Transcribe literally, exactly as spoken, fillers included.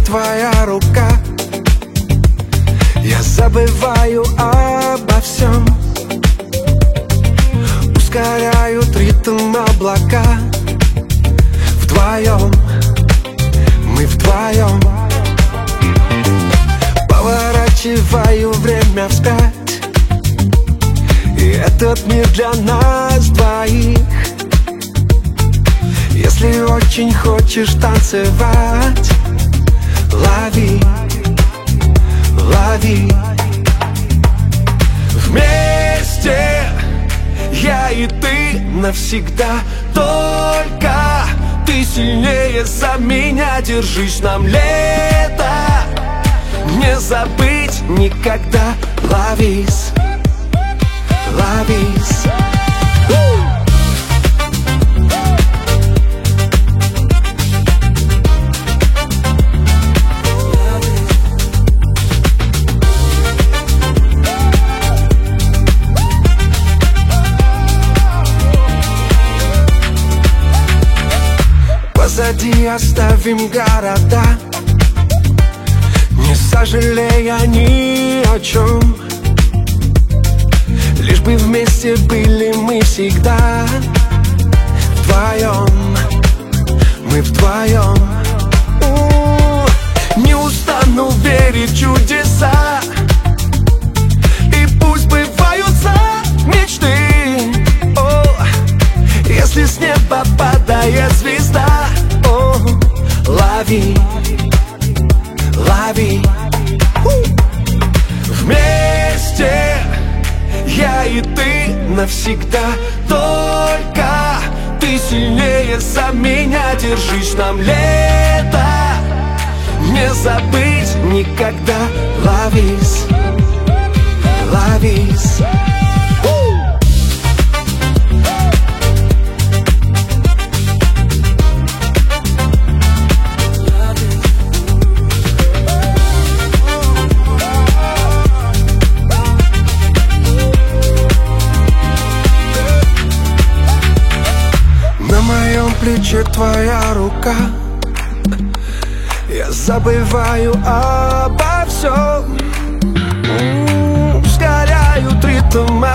твоя рука. Я забываю обо всем, ускоряют ритм облака. Вдвоем, мы вдвоем. Поворачиваю время вспять, и этот мир для нас двоих. Если очень хочешь танцевать, лови, лови. Вместе я и ты навсегда. Только ты сильнее за меня. Держись, нам лето не забыть никогда. Ловись, ловись. Позади оставим города, не сожалея ни о чем. Лишь бы вместе были мы всегда. Вдвоем, мы вдвоем. У-у-у. Не устану верить в чудеса, и пусть сбываются мечты. О, если с неба падает звезда, о, лови, лови. Вместе я и ты навсегда. Только ты сильнее за меня. Держись, нам лето не забыть никогда. Ловись, ловись. На моем плече твоя рука. Я забываю обо всем, ускоряют ритм